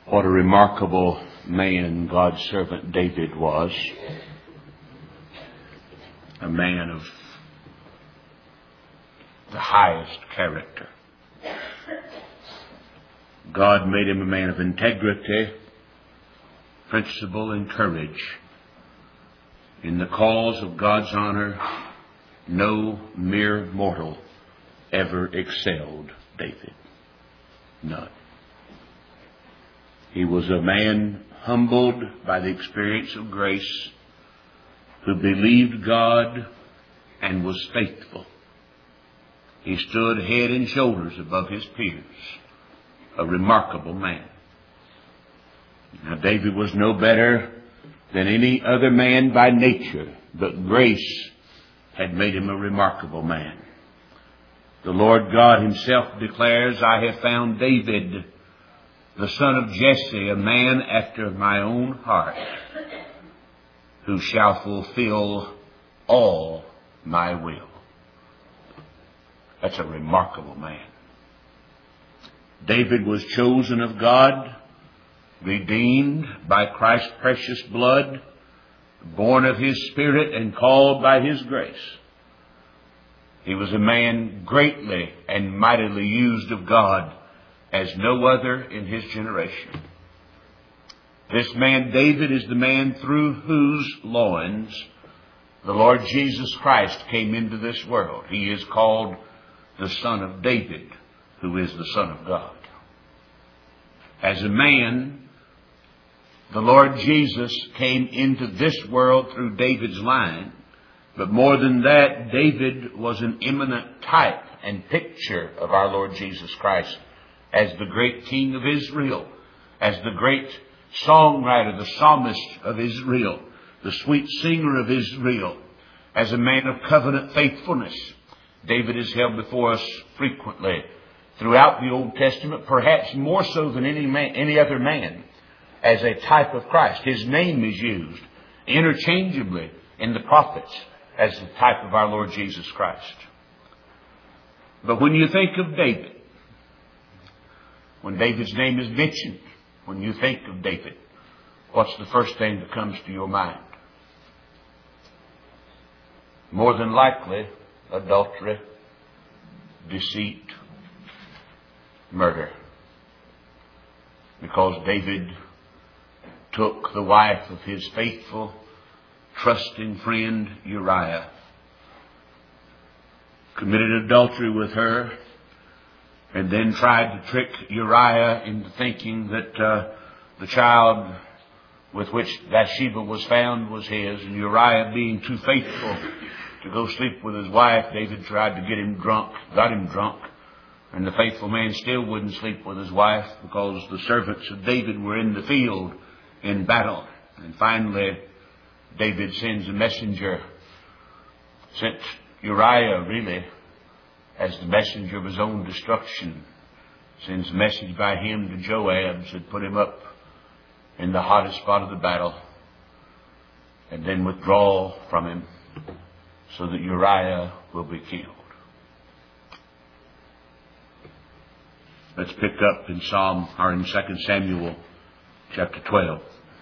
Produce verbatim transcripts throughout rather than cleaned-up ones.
What a remarkable man God's servant David was. A man of the highest character. God made him a man of integrity, principle, and courage. In the cause of God's honor, no mere mortal ever excelled David. None. He was a man humbled by the experience of grace, who believed God and was faithful. He stood head and shoulders above his peers. A remarkable man. Now, David was no better than any other man by nature, but grace had made him a remarkable man. The Lord God himself declares, "I have found David, the son of Jesse, a man after my own heart, who shall fulfill all my will." That's a remarkable man. David was chosen of God, redeemed by Christ's precious blood, born of His Spirit and called by His grace. He was a man greatly and mightily used of God as no other in his generation. This man David is the man through whose loins the Lord Jesus Christ came into this world. He is called the Son of David, who is the Son of God. As a man, the Lord Jesus came into this world through David's line. But more than that, David was an eminent type and picture of our Lord Jesus Christ as the great King of Israel, as the great songwriter, the psalmist of Israel, the sweet singer of Israel, as a man of covenant faithfulness. David is held before us frequently throughout the Old Testament, perhaps more so than any man, any other man, as a type of Christ. His name is used interchangeably in the prophets as the type of our Lord Jesus Christ. But when you think of David, when David's name is mentioned, when you think of David, what's the first thing that comes to your mind? More than likely, adultery, deceit, murder. Because David took the wife of his faithful, trusting friend Uriah, committed adultery with her, and then tried to trick Uriah into thinking that uh, the child with which Bathsheba was found was his. And Uriah, being too faithful to go sleep with his wife, David tried to get him drunk, got him drunk. And the faithful man still wouldn't sleep with his wife because the servants of David were in the field in battle. And finally, David sends a messenger, sent Uriah really as the messenger of his own destruction, sends a message by him to Joab, said, "Put him up in the hottest spot of the battle and then withdraw from him so that Uriah will be killed." Let's pick up in Psalm or in Second Samuel chapter twelve.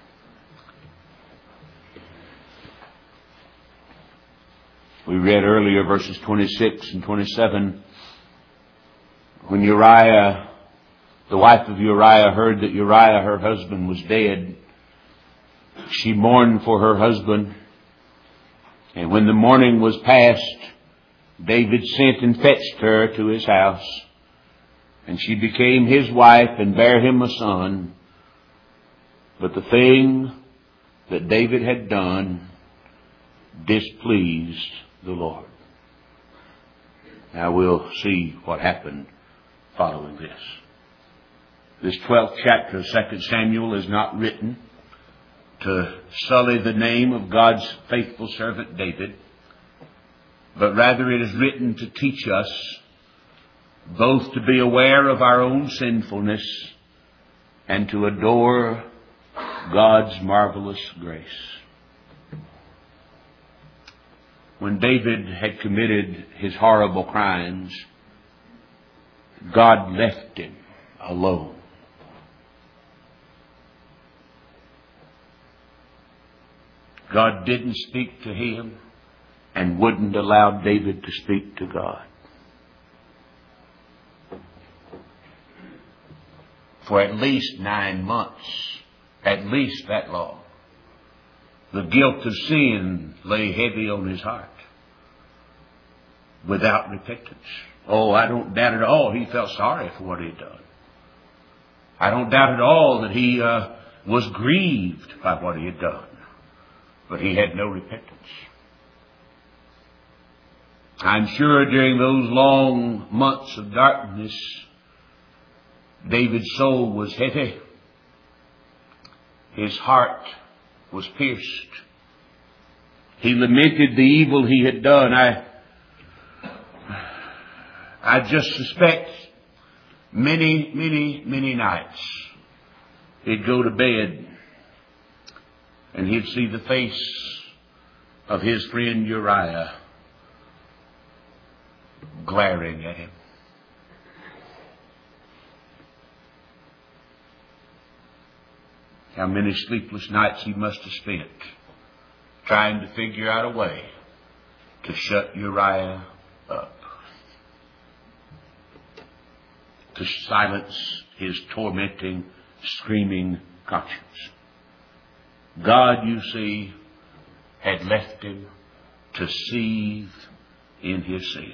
We read earlier verses twenty-six and twenty-seven. When Uriah, the wife of Uriah, heard that Uriah, her husband, was dead, she mourned for her husband. And when the mourning was past, David sent and fetched her to his house. And she became his wife and bare him a son. But the thing that David had done displeased the Lord. Now we'll see what happened following this. This twelfth chapter of Second Samuel is not written to sully the name of God's faithful servant David, but rather it is written to teach us both to be aware of our own sinfulness and to adore God's marvelous grace. When David had committed his horrible crimes, God left him alone. God didn't speak to him and wouldn't allow David to speak to God. For at least nine months, at least that long, the guilt of sin lay heavy on his heart without repentance. Oh, I don't doubt at all he felt sorry for what he'd done. I don't doubt at all that he uh, was grieved by what he had done. But he had no repentance. I'm sure during those long months of darkness, David's soul was heavy. His heart was pierced. He lamented the evil he had done. I, I just suspect many, many, many nights he'd go to bed and he'd see the face of his friend Uriah glaring at him. How many sleepless nights he must have spent trying to figure out a way to shut Uriah up, to silence his tormenting, screaming conscience. God, you see, had left him to seethe in his sin.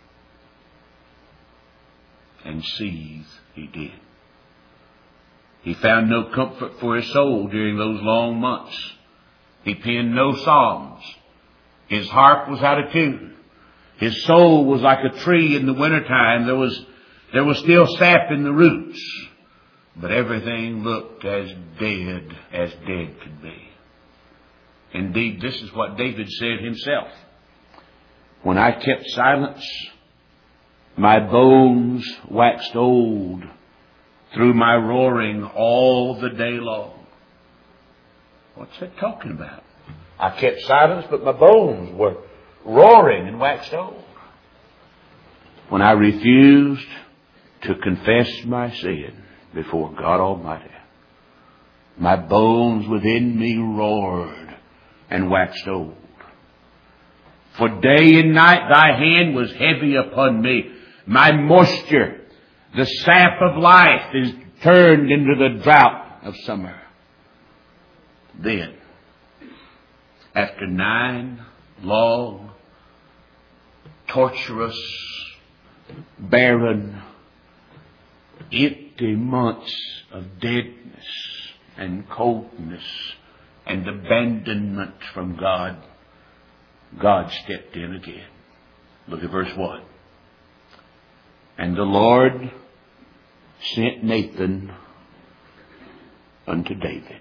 And seethe he did. He found no comfort for his soul during those long months. He penned no psalms. His harp was out of tune. His soul was like a tree in the wintertime. There was, there was still sap in the roots. But everything looked as dead as dead could be. Indeed, this is what David said himself. When I kept silence, my bones waxed old through my roaring all the day long. What's that talking about? I kept silence, but my bones were roaring and waxed old. When I refused to confess my sin before God Almighty, my bones within me roared and waxed old. For day and night thy hand was heavy upon me. My moisture, the sap of life, is turned into the drought of summer. Then, after nine long, torturous, barren, empty months of deadness and coldness and abandonment from God, God stepped in again. Look at verse one. And the Lord sent Nathan unto David.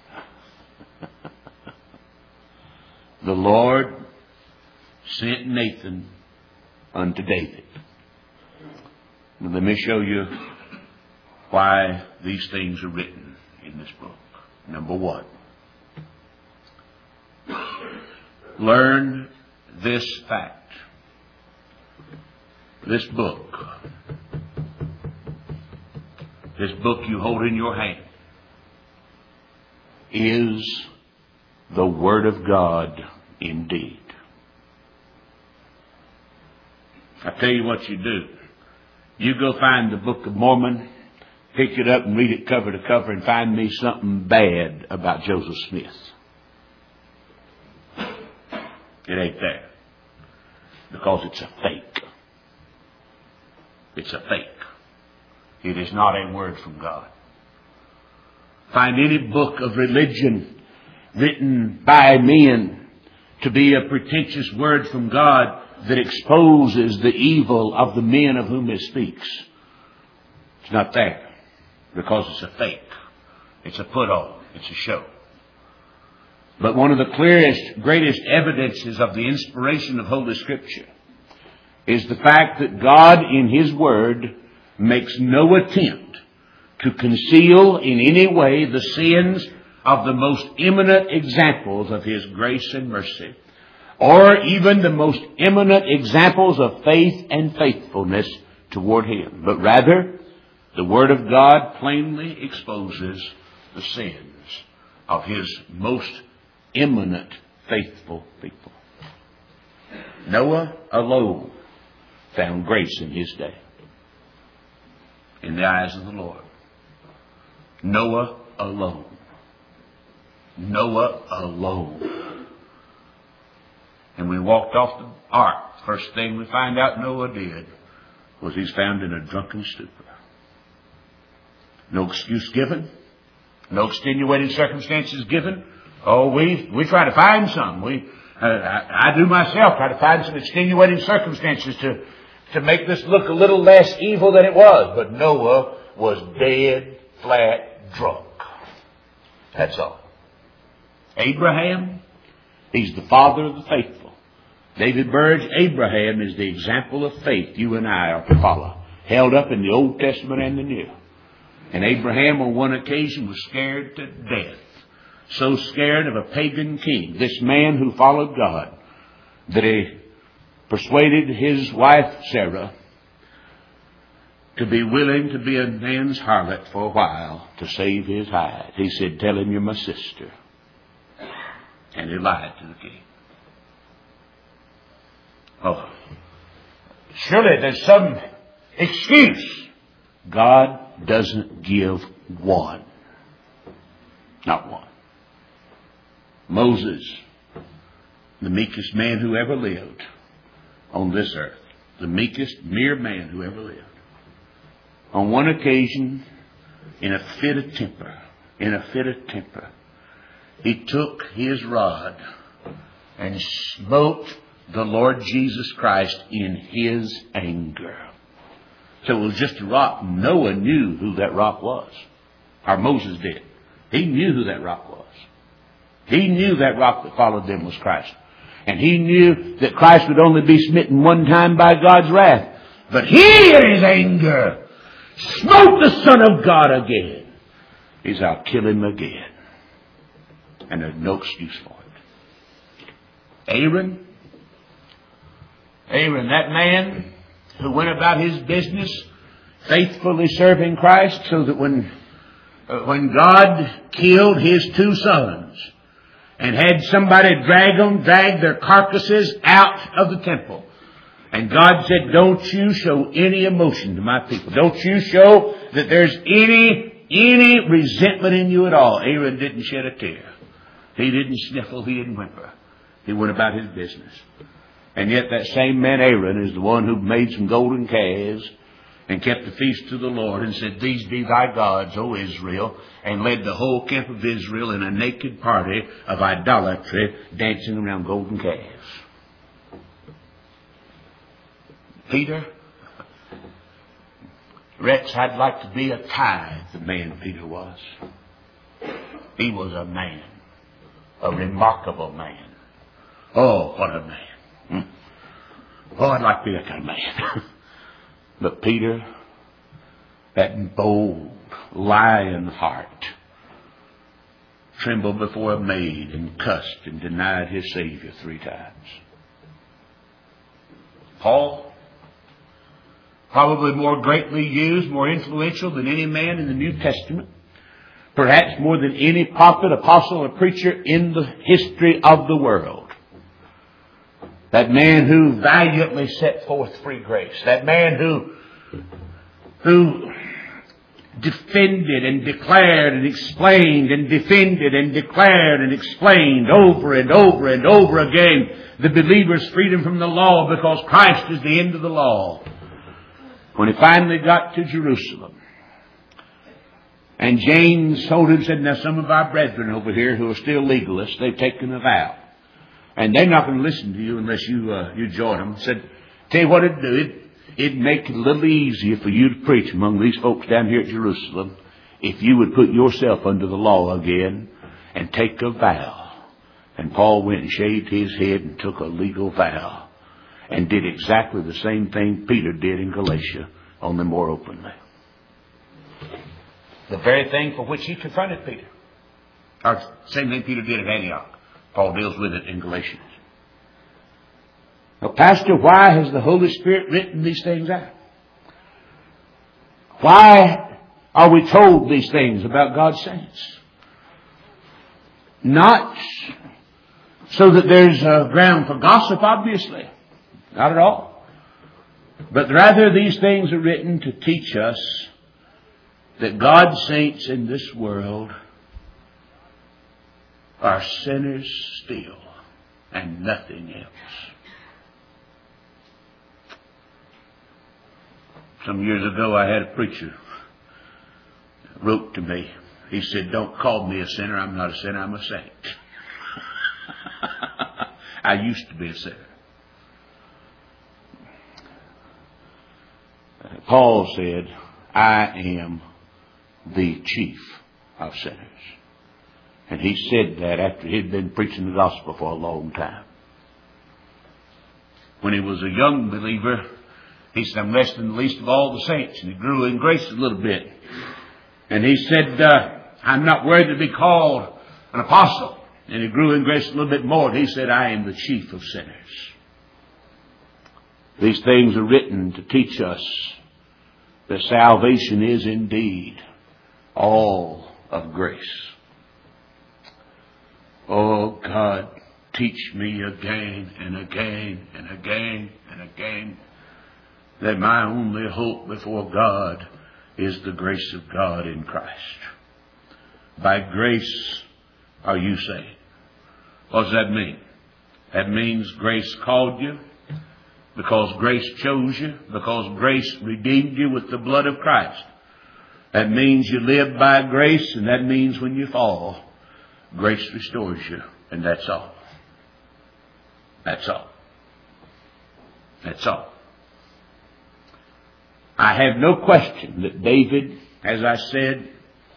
The Lord sent Nathan unto David. Now let me show you why these things are written in this book. Number one, learn this fact. This book, this book you hold in your hand, is the Word of God indeed. I tell you what you do. You go find the Book of Mormon, pick it up and read it cover to cover and find me something bad about Joseph Smith. It ain't there. Because it's a fake. It's a fake. It is not a word from God. Find any book of religion written by men to be a pretentious word from God that exposes the evil of the men of whom it speaks. It's not there. Because it's a fake. It's a put-on. It's a show. But one of the clearest, greatest evidences of the inspiration of Holy Scripture is the fact that God in His Word makes no attempt to conceal in any way the sins of the most eminent examples of His grace and mercy, or even the most eminent examples of faith and faithfulness toward Him. But rather, the Word of God plainly exposes the sins of His most eminent faithful people. Noah alone found grace in his day, in the eyes of the Lord. Noah alone. Noah alone. And we walked off the ark. First thing we find out Noah did was he's found in a drunken stupor. No excuse given. No extenuating circumstances given. Oh, we we try to find some. We uh, I, I do myself try to find some extenuating circumstances to to make this look a little less evil than it was. But Noah was dead, flat, drunk. That's all. Abraham, he's the father of the faithful. David Burge, Abraham is the example of faith you and I are to follow, held up in the Old Testament and the New. And Abraham on one occasion was scared to death, so scared of a pagan king, this man who followed God, that he persuaded his wife Sarah to be willing to be a man's harlot for a while to save his hide. He said, "Tell him you're my sister." And he lied to the king. Oh, surely there's some excuse. God doesn't give one. Not one. Moses, the meekest man who ever lived on this earth. The meekest mere man who ever lived. On one occasion, in a fit of temper, in a fit of temper, he took his rod and smote the Lord Jesus Christ in his anger. So it was just a rock. Noah knew who that rock was. Or Moses did. He knew who that rock was. He knew that rock that followed them was Christ. And he knew that Christ would only be smitten one time by God's wrath. But he, in his anger, smote the Son of God again. He said, "I'll kill him again." And there's no excuse for it. Aaron, Aaron, that man who went about his business faithfully serving Christ, so that when, uh, when God killed his two sons and had somebody drag them, drag their carcasses out of the temple, and God said, "Don't you show any emotion to my people. Don't you show that there's any, any resentment in you at all." Aaron didn't shed a tear. He didn't sniffle. He didn't whimper. He went about his business. And yet that same man Aaron is the one who made some golden calves and kept the feast to the Lord and said, "These be thy gods, O Israel," and led the whole camp of Israel in a naked party of idolatry, dancing around golden calves. Peter, Rex, I'd like to be a tithe the man Peter was. He was a man, a remarkable man. Oh, what a man. Hmm. Oh, I'd like to be that kind of man. But Peter, that bold lion heart, trembled before a maid and cussed and denied his Savior three times. Paul, probably more greatly used, more influential than any man in the New Testament, perhaps more than any prophet, apostle, or preacher in the history of the world. That man who valiantly set forth free grace. That man who, who defended and declared and explained and defended and declared and explained over and over and over again the believer's freedom from the law, because Christ is the end of the law. When he finally got to Jerusalem, and James told him, said, "Now some of our brethren over here who are still legalists, they've taken a vow. And they're not going to listen to you unless you uh, you join them." Said, "Tell you what it'd do. It, it'd make it a little easier for you to preach among these folks down here at Jerusalem if you would put yourself under the law again and take a vow." And Paul went and shaved his head and took a legal vow and did exactly the same thing Peter did in Galatia, only more openly. The very thing for which he confronted Peter. Or same thing Peter did at Antioch. Paul deals with it in Galatians. Now, Pastor, why has the Holy Spirit written these things out? Why are we told these things about God's saints? Not so that there's uh, ground for gossip, obviously. Not at all. But rather these things are written to teach us that God's saints in this world are sinners still and nothing else. Some years ago I had a preacher wrote to me. He said, "Don't call me a sinner. I'm not a sinner. I'm a saint." I used to be a sinner. Paul said, "I am the chief of sinners." And he said that after he'd been preaching the gospel for a long time. When he was a young believer, he said, "I'm less than the least of all the saints." And he grew in grace a little bit. And he said, uh, "I'm not worthy to be called an apostle." And he grew in grace a little bit more. And he said, "I am the chief of sinners." These things are written to teach us that salvation is indeed all of grace. Oh God, teach me again and again and again and again that my only hope before God is the grace of God in Christ. By grace are you saved. What does that mean? That means grace called you, because grace chose you, because grace redeemed you with the blood of Christ. That means you live by grace, and that means when you fall, grace restores you, and that's all. That's all. That's all. I have no question that David, as I said,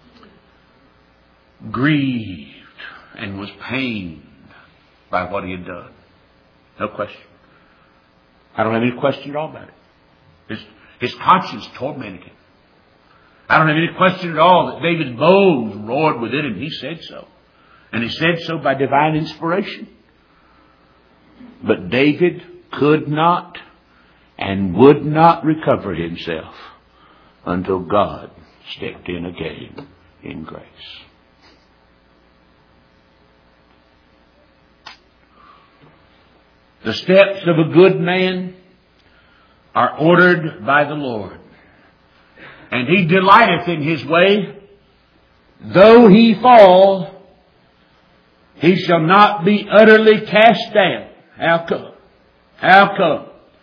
grieved and was pained by what he had done. No question. I don't have any question at all about it. His, his conscience tormented him. I don't have any question at all that David's bones roared within him. He said so. And he said so by divine inspiration. But David could not and would not recover himself until God stepped in again in grace. The steps of a good man are ordered by the Lord, and he delighteth in his way. Though he fall, he shall not be utterly cast down. How come? How come?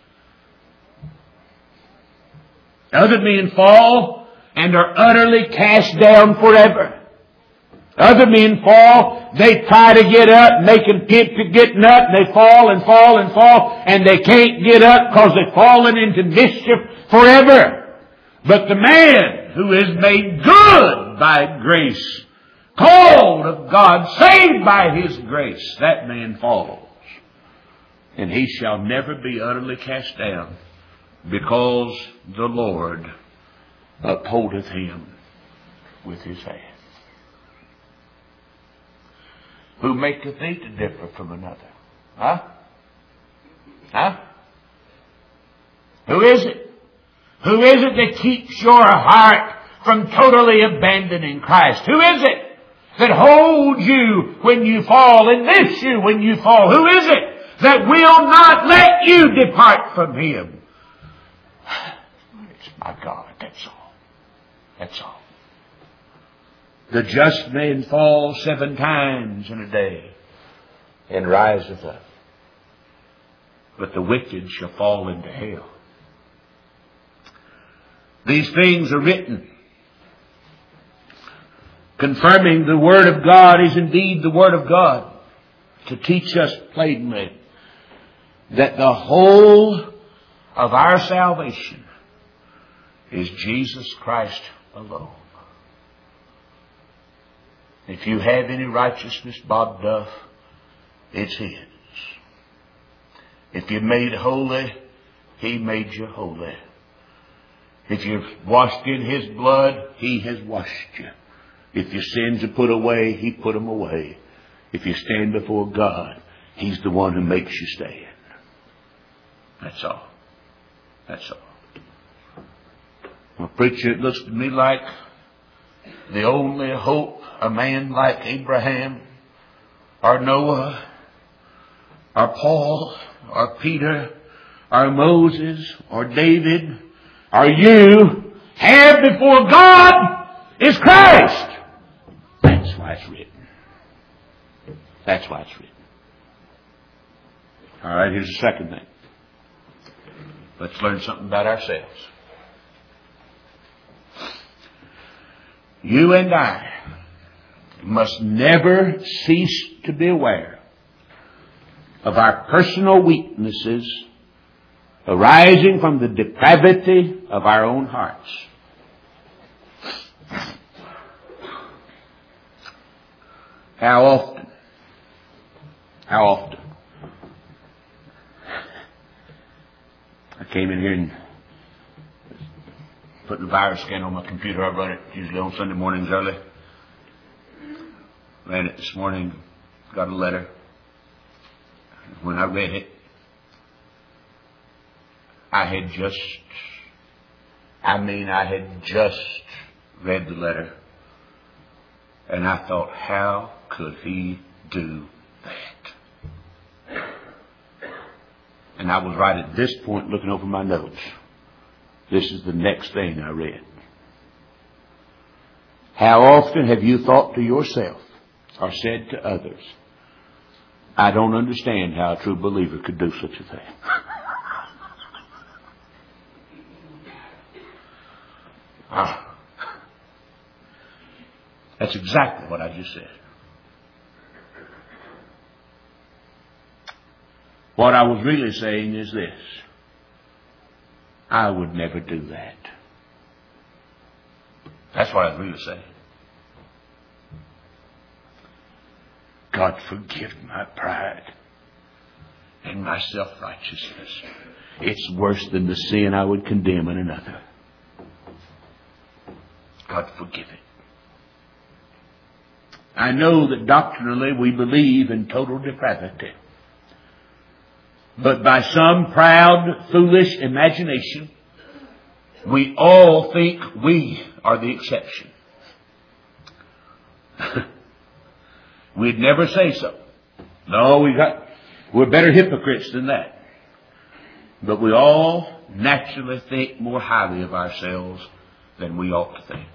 Other men fall and are utterly cast down forever. Other men fall, they try to get up, make an attempt to get up, and they fall and fall and fall, and they can't get up because they've fallen into mischief forever. But the man who is made good by grace, called of God, saved by His grace, that man falls. And he shall never be utterly cast down, because the Lord upholdeth him with His hand. Who maketh thee to differ from another? Huh? Huh? Who is it? Who is it that keeps your heart from totally abandoning Christ? Who is it that holds you when you fall and lifts you when you fall? Who is it that will not let you depart from Him? It's my God, that's all. That's all. The just man falls seven times in a day and riseth up, but the wicked shall fall into hell. These things are written, confirming the Word of God is indeed the Word of God, to teach us plainly that the whole of our salvation is Jesus Christ alone. If you have any righteousness, Bob Duff, it's His. If you're made holy, He made you holy. If you're washed in His blood, He has washed you. If your sins are put away, He put them away. If you stand before God, He's the one who makes you stand. That's all. That's all. Well, preacher, it looks to me like the only hope a man like Abraham or Noah or Paul, or Peter, or Moses, or David, or you have before God is Christ. That's why it's written. That's why it's written. All right, here's the second thing. Let's learn something about ourselves. You and I must never cease to be aware of our personal weaknesses arising from the depravity of our own hearts. How often? How often? I came in here and put the virus scan on my computer. I run it usually on Sunday mornings early. Ran it this morning. Got a letter. When I read it, I had just, I mean, I had just read the letter. And I thought, how could he do that? And I was right at this point looking over my notes. This is the next thing I read. How often have you thought to yourself or said to others, I don't understand how a true believer could do such a thing. ah. That's exactly what I just said. What I was really saying is this. I would never do that. That's what I was really saying. God, forgive my pride and my self-righteousness. It's worse than the sin I would condemn in another. God, forgive it. I know that doctrinally we believe in total depravity. But by some proud, foolish imagination, we all think we are the exception. We'd never say so. No, we got, we're better hypocrites than that. But we all naturally think more highly of ourselves than we ought to think.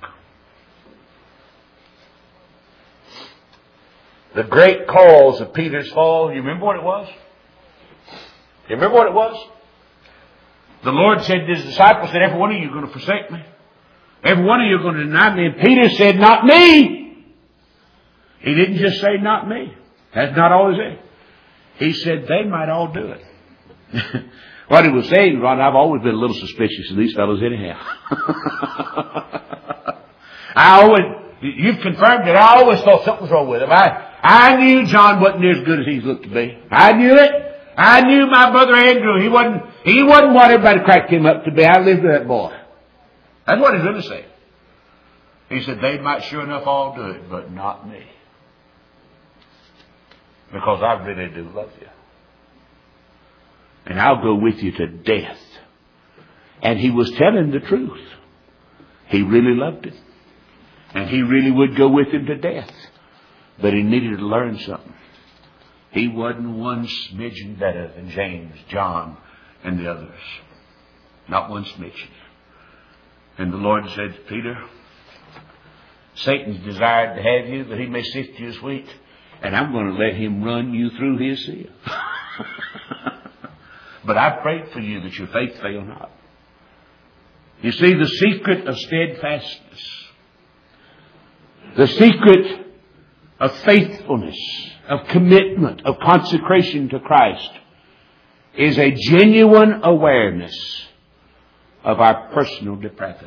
The great cause of Peter's fall, you remember what it was? You remember what it was? The Lord said to His disciples, said, every one of you are going to forsake me. Every one of you are going to deny me. And Peter said, not me. He didn't just say, not me. That's not all he said. He said, they might all do it. What he was saying, Ron, I've always been a little suspicious of these fellows anyhow. I always, you've confirmed it. I always thought something was wrong with him. I, I knew John wasn't near as good as he's looked to be. I knew it. I knew my brother Andrew. He wasn't, he wasn't what everybody cracked him up to be. I lived with that boy. That's what he's really saying. He said, they might sure enough all do it, but not me. Because I really do love you. And I'll go with you to death. And he was telling the truth. He really loved him. And he really would go with him to death. But he needed to learn something. He wasn't one smidgen better than James, John, and the others. Not one smidgen. And the Lord said to Peter, Satan's desired to have you, that he may sift you as wheat. And I'm going to let him run you through his sieve. But I prayed for you that your faith fail not. You see, the secret of steadfastness, the secret of faithfulness, of commitment, of consecration to Christ, is a genuine awareness of our personal depravity.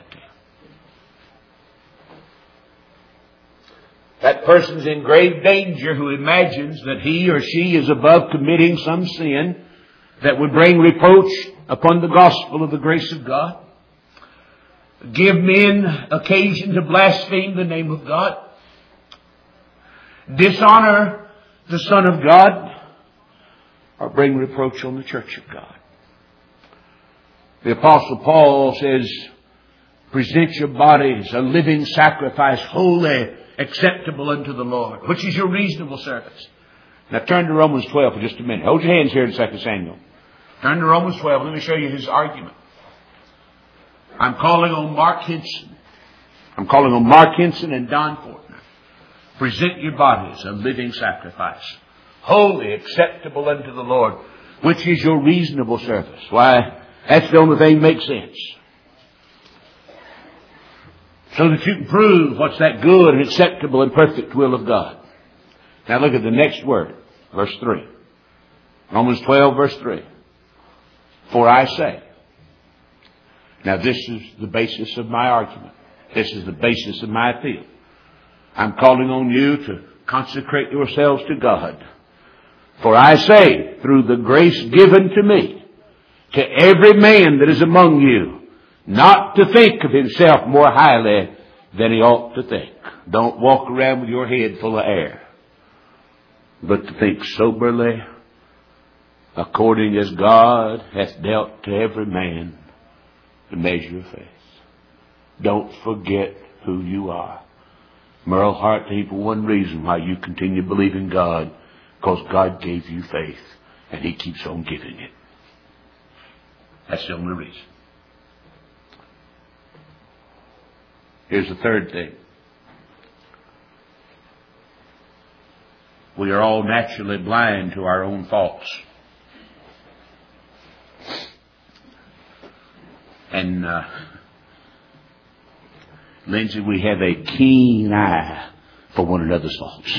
That person's in grave danger who imagines that he or she is above committing some sin that would bring reproach upon the gospel of the grace of God, give men occasion to blaspheme the name of God, dishonor the Son of God, or bring reproach on the church of God. The Apostle Paul says, present your bodies a living sacrifice, holy, acceptable unto the Lord, which is your reasonable service. Now turn to Romans twelve for just a minute. Hold your hands here in Second Samuel. Turn to Romans twelve. Let me show you his argument. I'm calling on Mark Hinson. I'm calling on Mark Hinson and Don Fortner. Present your bodies a living sacrifice, holy, acceptable unto the Lord, which is your reasonable service. Why, that's the only thing that makes sense. So that you can prove what's that good and acceptable and perfect will of God. Now look at the next word, verse three. Romans twelve, verse three. For I say. Now this is the basis of my argument. This is the basis of my appeal. I'm calling on you to consecrate yourselves to God. For I say, through the grace given to me, to every man that is among you, not to think of himself more highly than he ought to think. Don't walk around with your head full of air, but to think soberly, according as God hath dealt to every man the measure of faith. Don't forget who you are. Merle Hart, ain't for one reason why you continue believing God, because God gave you faith, and He keeps on giving it. That's the only reason. Here's the third thing. We are all naturally blind to our own faults. And, uh, Lindsay, we have a keen eye for one another's faults.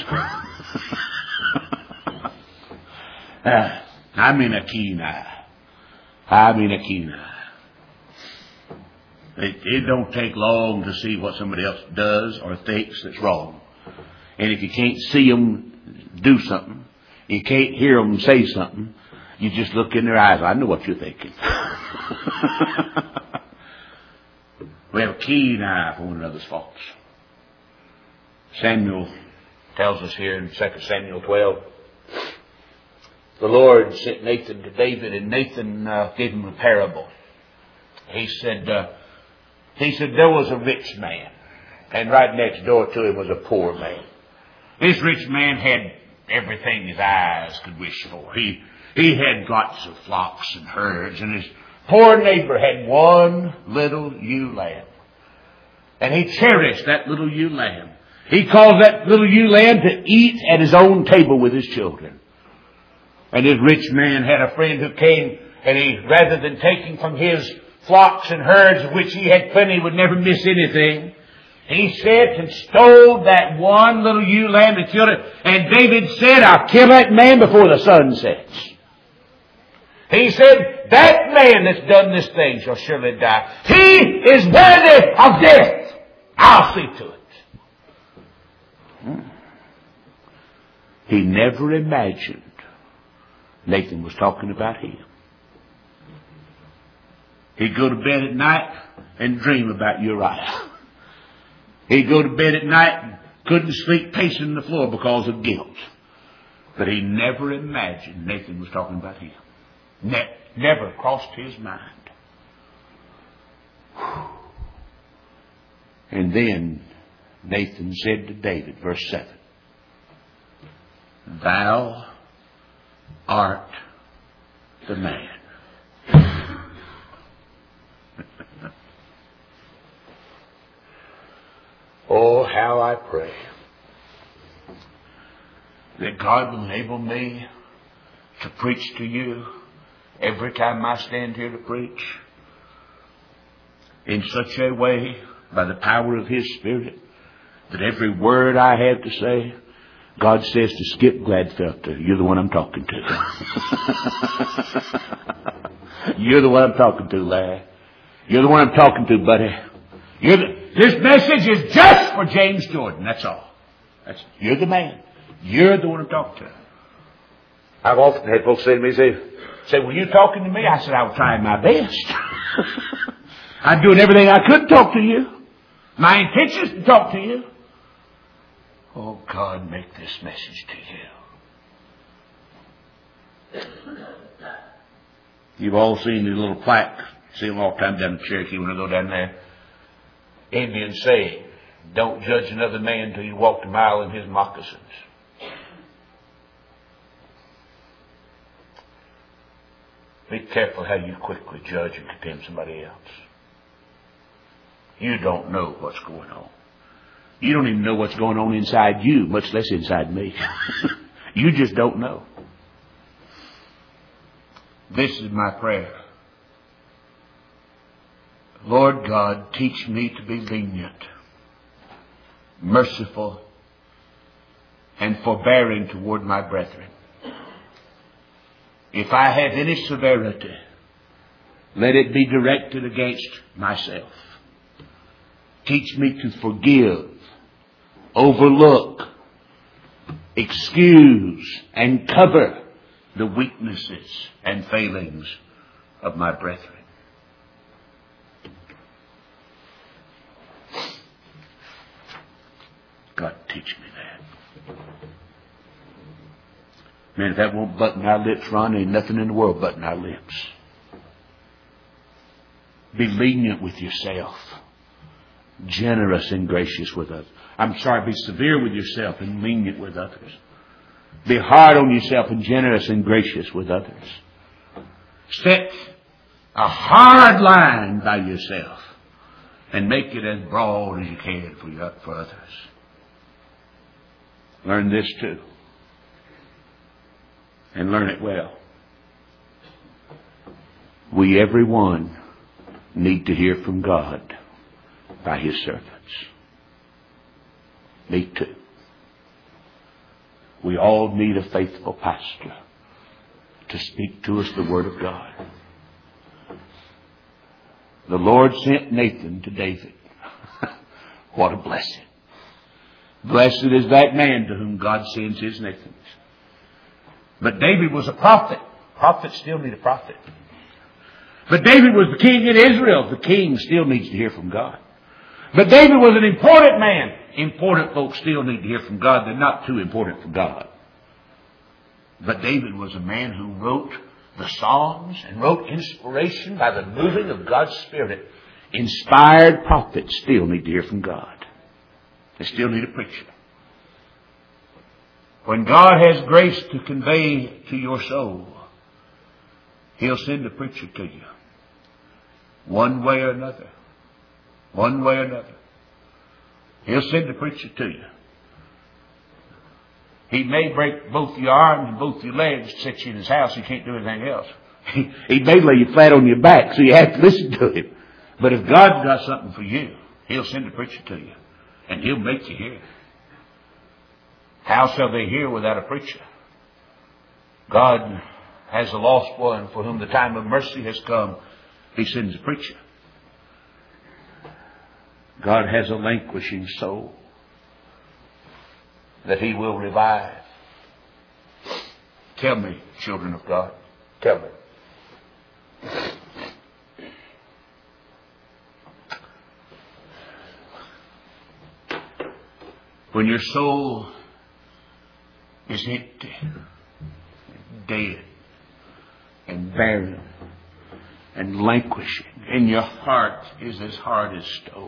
uh, I mean a keen eye. I mean a keen eye. It, it don't take long to see what somebody else does or thinks that's wrong. And if you can't see them do something, you can't hear them say something, you just look in their eyes. I know what you're thinking. We have a keen eye for one another's faults. Samuel tells us here in Second Samuel twelve, the Lord sent Nathan to David, and Nathan uh, gave him a parable. He said, uh, he said there was a rich man, and right next door to him was a poor man. This rich man had everything his eyes could wish for. He he had lots of flocks and herds, and his poor neighbor had one little ewe lamb. And he cherished that little ewe lamb. He caused that little ewe lamb to eat at his own table with his children. And this rich man had a friend who came, and he, rather than taking from his flocks and herds, of which he had plenty, would never miss anything, he sat and stole that one little ewe lamb and killed it. And David said, I'll kill that man before the sun sets. He said, that man that's done this thing shall surely die. He is worthy of death. I'll see to it. Hmm. He never imagined Nathan was talking about him. He'd go to bed at night and dream about Uriah. He'd go to bed at night and couldn't sleep, pacing the floor because of guilt. But he never imagined Nathan was talking about him. Ne- never crossed his mind. And then Nathan said to David, verse seven, Thou art the man. Oh, how I pray that God will enable me to preach to you every time I stand here to preach in such a way, by the power of His Spirit, that every word I have to say, God says to Skip Gladfelter, you're the one I'm talking to. You're the one I'm talking to, Larry. You're the one I'm talking to, buddy. You're the, this message is just for James Jordan. That's all. That's, you're the man. You're the one I'm talking to. I've often had folks say to me, say, say, were you talking to me? I said, I was trying my best. I'm doing everything I could to talk to you. My intention is to talk to you. Oh, God, make this message to you. You've all seen these little plaques. See them all the time down in Cherokee when I go down there. Indians say, don't judge another man till you walked a mile in his moccasins. Be careful how you quickly judge and condemn somebody else. You don't know what's going on. You don't even know what's going on inside you, much less inside me. You just don't know. This is my prayer. Lord God, teach me to be lenient, merciful, and forbearing toward my brethren. If I have any severity, let it be directed against myself. Teach me to forgive, overlook, excuse, and cover the weaknesses and failings of my brethren. God, teach me that. Man, if that won't button our lips, Ron, ain't nothing in the world button our lips. Be lenient with yourself. Generous and gracious with others. I'm sorry, be severe with yourself and lenient with others. Be hard on yourself and generous and gracious with others. Set a hard line by yourself and make it as broad as you can for, your, for others. Learn this too. And learn it well. We, every one, need to hear from God by His servants. Me too. We all need a faithful pastor to speak to us the Word of God. The Lord sent Nathan to David. What a blessing. Blessed is that man to whom God sends his Nathans. But David was a prophet. Prophets still need a prophet. But David was the king in Israel. The king still needs to hear from God. But David was an important man. Important folks still need to hear from God. They're not too important for God. But David was a man who wrote the Psalms and wrote inspiration by the moving of God's Spirit. Inspired prophets still need to hear from God. They still need a preacher. When God has grace to convey to your soul, He'll send a preacher to you. One way or another. One way or another. He'll send a preacher to you. He may break both your arms and both your legs, set you in His house, you can't do anything else. He, he may lay you flat on your back, so you have to listen to Him. But if God's got something for you, He'll send a preacher to you. And He'll make you hear. How shall they hear without a preacher? God has a lost one for whom the time of mercy has come. He sends a preacher. God has a languishing soul that He will revive. Tell me, children of God. Tell me. When your soul is empty, dead, and barren, and languishing, and your heart is as hard as stone,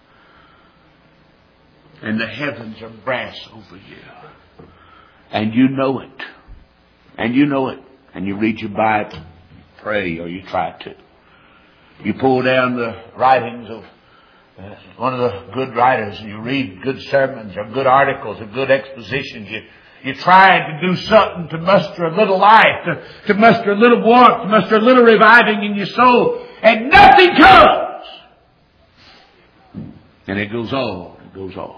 and the heavens are brass over you, and you know it, and you know it, and you read your Bible, pray, or you try to. You pull down the writings of Uh, one of the good writers, and you read good sermons or good articles or good expositions. You, you try to do something to muster a little life, to, to muster a little warmth, to muster a little reviving in your soul, and nothing comes. And it goes on, it goes on.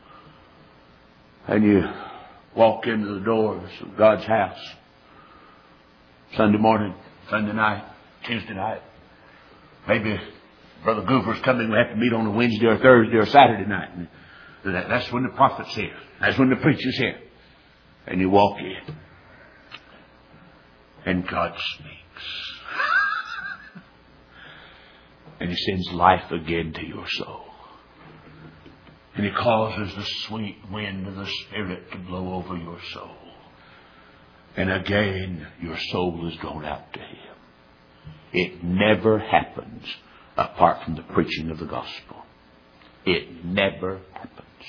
And you walk into the doors of God's house Sunday morning, Sunday night, Tuesday night. Maybe Brother Goofer's coming. We have to meet on a Wednesday or Thursday or Saturday night. And that, that's when the prophet's here. That's when the preacher's here. And you walk in. And God speaks. And He sends life again to your soul. And He causes the sweet wind of the Spirit to blow over your soul. And again, your soul is drawn out to Him. It never happens apart from the preaching of the gospel. It never happens.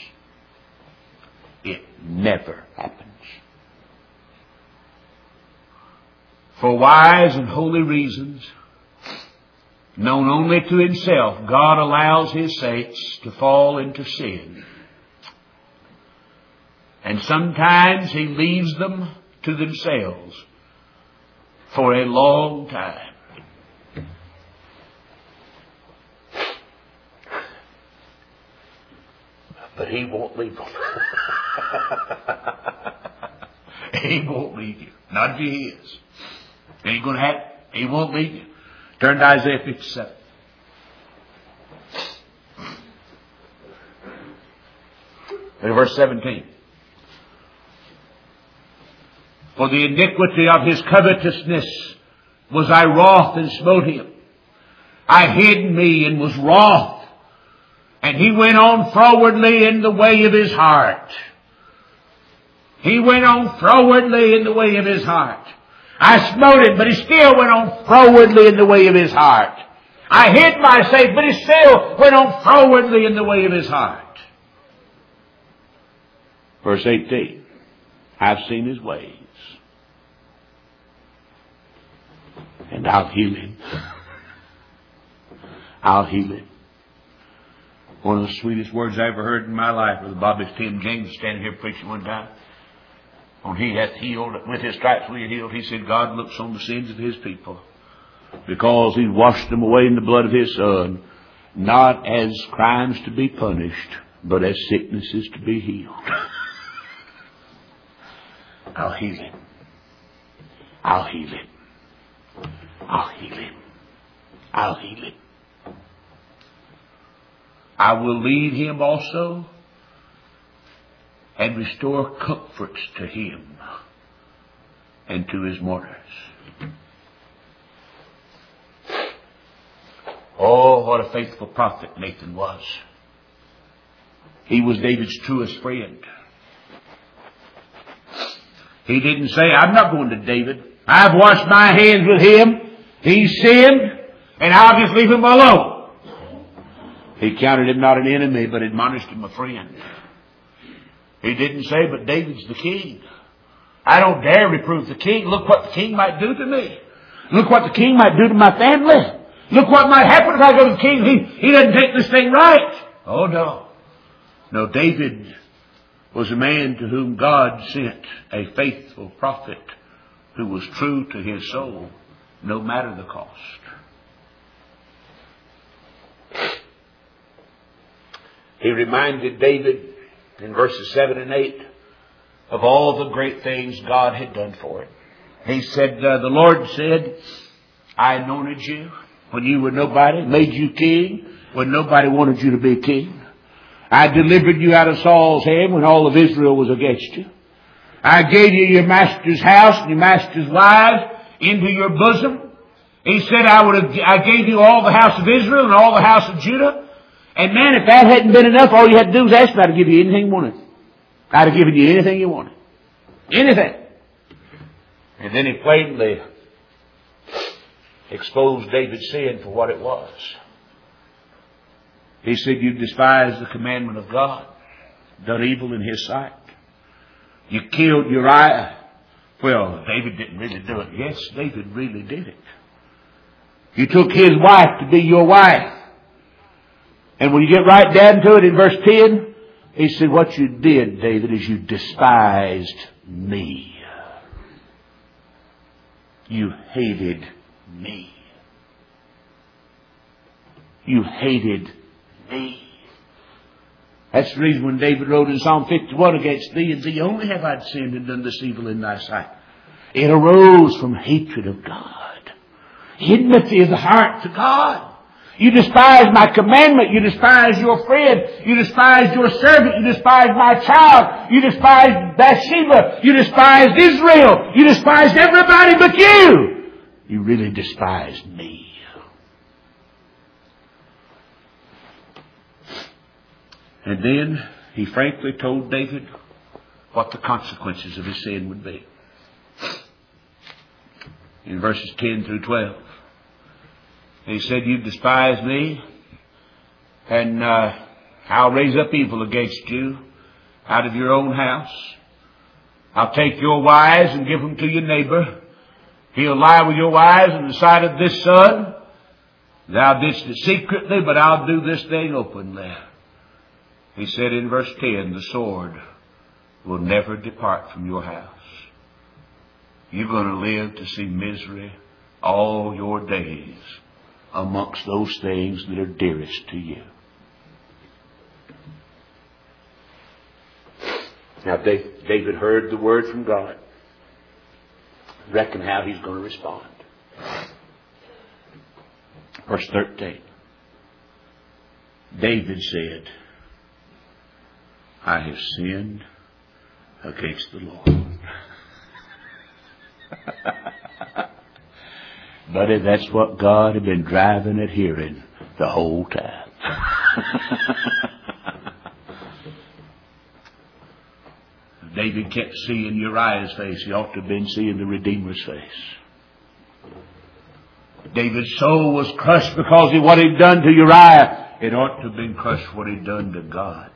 It never happens. For wise and holy reasons, known only to Himself, God allows His saints to fall into sin. And sometimes He leaves them to themselves for a long time. But He won't leave them. He won't leave you. Not if He is. Ain't going to happen. He won't leave you. Turn to Isaiah fifty-seven. Look at verse seventeen. For the iniquity of his covetousness was I wroth and smote him. I hid me and was wroth. And he went on frowardly in the way of his heart. He went on frowardly in the way of his heart. I smote him, but he still went on frowardly in the way of his heart. I hid my face, but he still went on frowardly in the way of his heart. Verse eighteen. I've seen his ways, and I'll heal him. I'll heal him. One of the sweetest words I ever heard in my life was Bobby Tim James standing here preaching one time. When he hath healed, with his stripes we are healed, he said, God looks on the sins of His people because He washed them away in the blood of His Son, not as crimes to be punished, but as sicknesses to be healed. I'll heal him. I'll heal him. I'll heal him. I'll heal him. I will lead him also and restore comforts to him and to his mourners. Oh, what a faithful prophet Nathan was. He was David's truest friend. He didn't say, I'm not going to David. I've washed my hands with him. He sinned, and I'll just leave him alone. He counted him not an enemy, but admonished him a friend. He didn't say, but David's the king. I don't dare reprove the king. Look what the king might do to me. Look what the king might do to my family. Look what might happen if I go to the king. He, he doesn't take this thing right. Oh, no. No, David was a man to whom God sent a faithful prophet who was true to his soul, no matter the cost. He reminded David in verses seven and eight of all the great things God had done for him. He said, uh, the Lord said, I anointed you when you were nobody, made you king when nobody wanted you to be king. I delivered you out of Saul's hand when all of Israel was against you. I gave you your master's house and your master's wives into your bosom. He said, I would have, I gave you all the house of Israel and all the house of Judah. And man, if that hadn't been enough, all you had to do was ask me. I'd have given you anything you wanted. I'd have given you anything you wanted. Anything. And then he plainly exposed David's sin for what it was. He said, you've despised the commandment of God, done evil in His sight. You killed Uriah. Well, David didn't really do it. Yes, David really did it. You took his wife to be your wife. And when you get right down to it in verse ten, he said, what you did, David, is you despised me. You hated me. You hated me. That's the reason when David wrote in Psalm fifty-one, against thee and thee only have I sinned and done this evil in thy sight. It arose from hatred of God. Enmity of the heart to God. You despise my commandment. You despise your friend. You despise your servant. You despise my child. You despise Bathsheba. You despised Israel. You despised everybody but you. You really despised me. And then he frankly told David what the consequences of his sin would be. In verses ten through twelve. He said, you've despised me, and uh, I'll raise up evil against you out of your own house. I'll take your wives and give them to your neighbor, He'll lie with your wives in the sight of this son. Thou didst it secretly, but I'll do this thing openly. He said in verse ten, the sword will never depart from your house. You're going to live to see misery all your days amongst those things that are dearest to you. Now, David heard the word from God. Reckon how he's going to respond. Verse thirteen. David said, I have sinned against the Lord. Buddy, that's what God had been driving at hearing the whole time. David kept seeing Uriah's face. He ought to have been seeing the Redeemer's face. David's soul was crushed because of what he'd done to Uriah. It ought to have been crushed for what he'd done to God.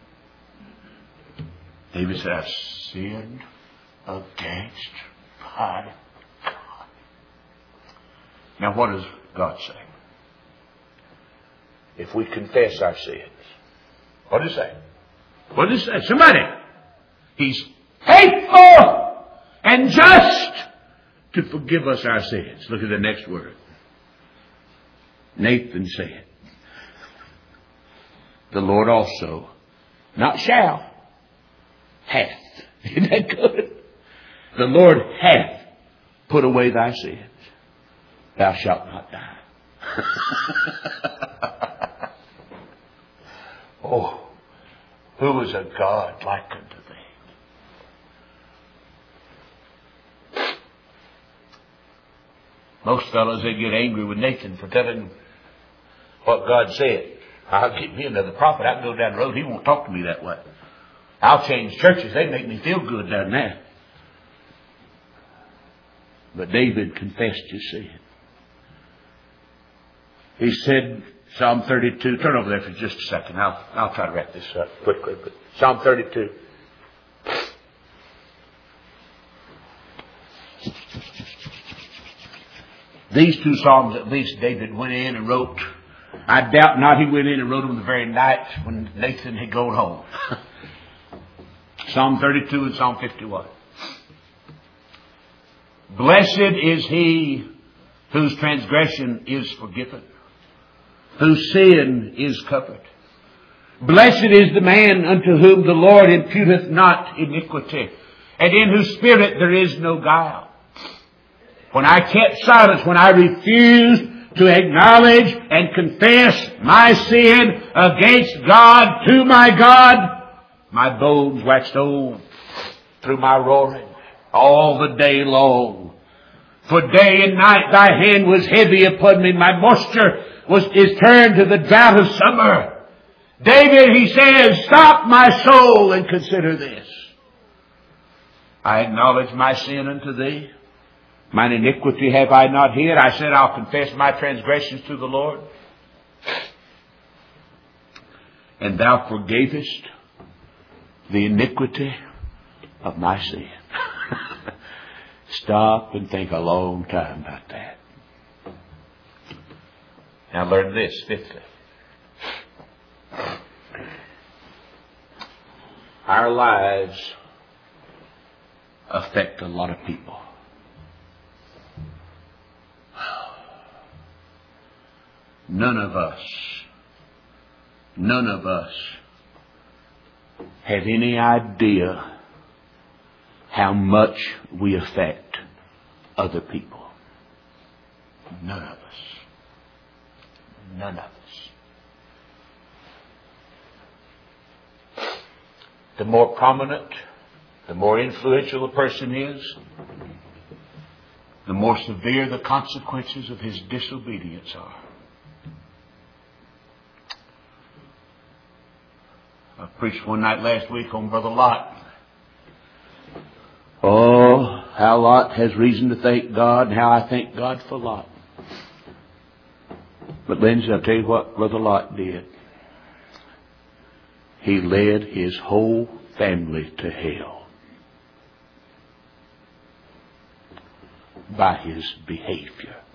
David said, I've sinned against God. Now what does God say? If we confess our sins. What does it say? What does it say? Somebody. He's faithful and just to forgive us our sins. Look at the next word. Nathan said, the Lord also, not shall, hath. Isn't that good? The Lord hath put away thy sins. Thou shalt not die. Oh, who is a God like unto thee? Most fellows, they get angry with Nathan for telling what God said. I'll get me another prophet. I can go down the road. He won't talk to me that way. I'll change churches. They make me feel good down there. But David confessed his sin. He said, Psalm thirty-two. Turn over there for just a second. I'll, I'll try to wrap this up quickly. But Psalm thirty-two. These two psalms, at least, David went in and wrote. I doubt not he went in and wrote them the very night when Nathan had gone home. Psalm thirty-two and Psalm fifty-one. Blessed is he whose transgression is forgiven, whose sin is covered. Blessed is the man unto whom the Lord imputeth not iniquity, and in whose spirit there is no guile. When I kept silence, when I refused to acknowledge and confess my sin against God, to my God, my bones waxed old through my roaring all the day long. For day and night thy hand was heavy upon me. My moisture was is turned to the drought of summer. David, he says, stop my soul and consider this. I acknowledge my sin unto thee. Mine iniquity have I not hid. I said, I'll confess my transgressions to the Lord. And thou forgavest the iniquity of my sin. Stop and think a long time about that. Now learn this, fifthly. Our lives affect a lot of people. None of us, none of us have any idea how much we affect other people. None of us. None of us. The more prominent, the more influential a person is, the more severe the consequences of his disobedience are. I preached one night last week on Brother Lot. Oh, how Lot has reason to thank God and how I thank God for Lot. But Lindsay, I'll tell you what Brother Lot did. He led his whole family to hell. by his behavior.